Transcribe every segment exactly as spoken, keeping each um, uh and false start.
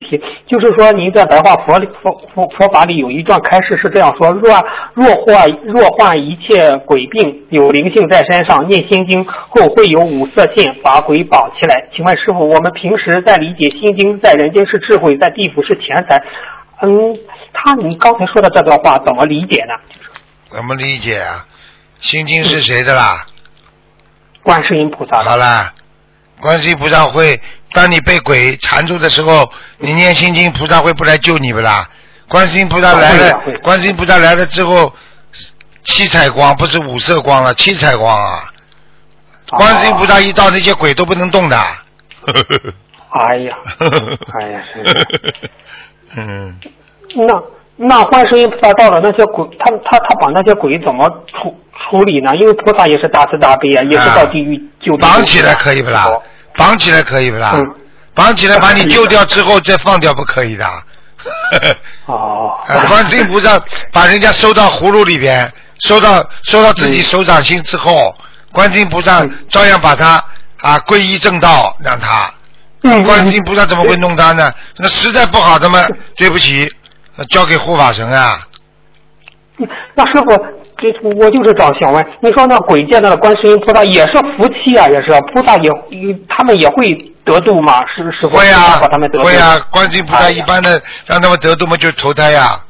题，就是说您在白话佛里佛佛佛法里有一段开示是这样说：若若患若患一切鬼病，有灵性在身上，念心经后会有五色线把鬼绑起来。请问师父，我们平时在理解心经，在人间是智慧，在地府是钱财，嗯，他你刚才说的这段话怎么理解呢？ 怎么理解啊？心经是谁的啦？ 观世音菩萨。 好啦，观世音菩萨会，当你被鬼缠住的时候，你念心经，菩萨会不来救你不啦？观世音菩萨来了，观世音菩萨来了之后，七彩光不是五色光了，七彩光啊！观世音菩萨一到，那些鬼都不能动的。 哎呀，哎呀，是的。 嗯。 那那观世音菩萨到了那些鬼，他他他把那些鬼怎么处处理呢？因为菩萨也是大慈大悲啊，也是到地狱救。 绑起来可以不啦？绑起来可以不啦？ 嗯。 绑起来把你救掉之后再放掉不可以的。 哦。 观世音菩萨把人家收到葫芦里边，收到收到自己手掌心之后，嗯、观世音菩萨照样把他啊皈依正道，让他。 嗯。 观世音菩萨怎么会弄他呢？那实在不好，他们对不起。交给护法神啊！ 那师傅，这我就是这样想问，你说那鬼见到的观世音菩萨也是福气啊，也是菩萨也他们也会得度吗？是师傅会啊， 把他们得度会啊，观世音菩萨一般的、哎、让他们得度嘛，就投胎呀。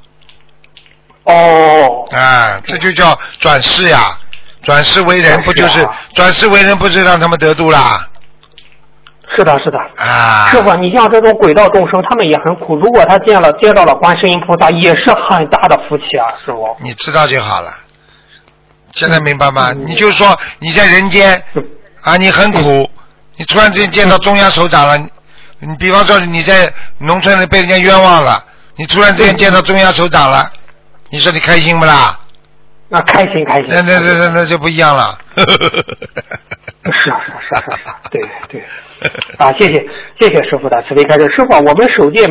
哦。 啊，这就叫转世呀，转世为人不就是、啊、转世为人不是让他们得度啦？ 是的，是的， 啊， 师傅，你像这种鬼道众生，他们也很苦。如果他见了接到了观世音菩萨，也是很大的福气啊，师傅。 你知道就好了。现在明白吗？嗯、你就说你在人间啊，你很苦，嗯、你突然之间见到中央首长了，你, 你比方说你在农村里被人家冤枉了，你突然之间见到中央首长了，你说你开心不啦？ 那开心开心。 那那那那那就不一样了。 是啊是啊是啊是啊，对对。啊，谢谢谢谢师傅的慈悲开示。师傅，我们首届